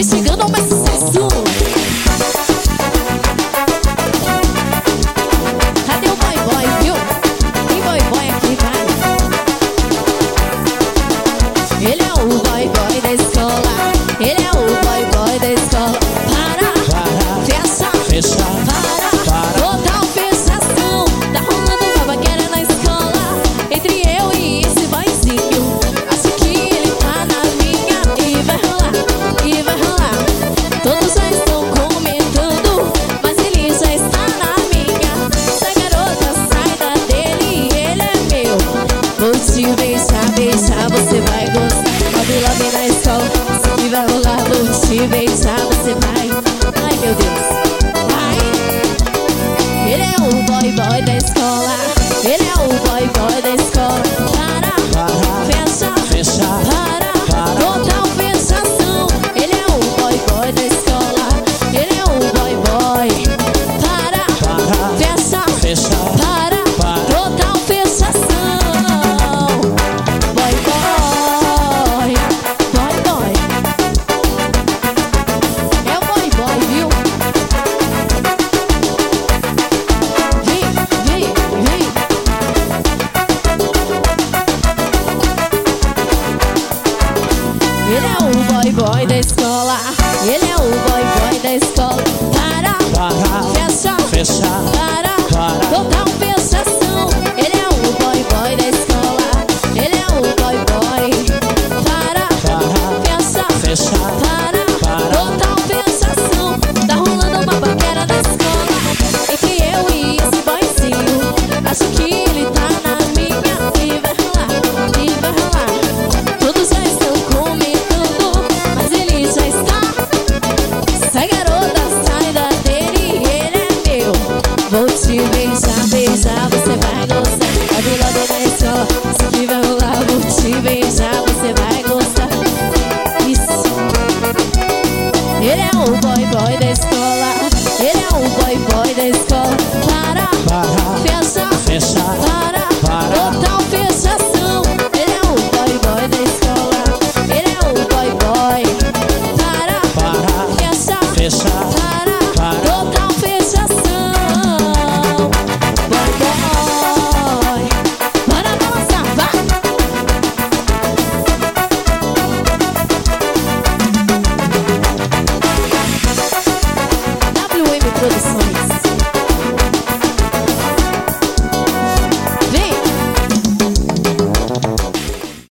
chegando ao mais sucesso. Cadê o boy boy, viu? Tem boy boy aqui, vai. Ele é o boy boy da escola. Ele é o boy boy da escola. Para, fecha, fecha, para, total fechação. Tá rolando uma baquera na escola entre eu e esse boyzinho. Acho que ele tá na minha. E vai rolar, e vai rolar. Todos já estão comentando, mas ele já está na minha. Essa garota sai da dele, ele é meu. Vou te beijar, beijar, você vai gostar. Love, love na escola, isso que vai rolar. Vou te beijar, você vai. Ai meu Deus, vai. Ele é o boy boy da escola. Ele é o boy boy da escola. Para, fecha, fecha, para, total fechação. Ele é o boy boy da escola. Ele é o boy boy. Para, fecha, fecha, para, total fechação. Boy boy, boy boy. É o boy boy, viu? Vem, vem, vem. Ele é o boy boy da escola. Ele é o boy boy da escola. Para, fecha, fecha, para, total fechação. Ele é o boy boy da escola. Ele é o boy boy. Para, fecha, fecha, para, total fechação. Tá rolando uma baquera na escola entre eu e esse boyzinho. Acho que ele tá na minha. E vai rolar, e vai rolar. Todos já estão comentando, mas ele já está. Sai garota, sai da dele, ele é meu. Vou te beijar, beijar, você vai gostar. Love, love na escola, isso que vai rolar. Vou te beijar, você vai gostar. Isso. Ele é o boy boy da escola. Ele é o boy boy da escola. Para, fecha, fecha, para, total fechação.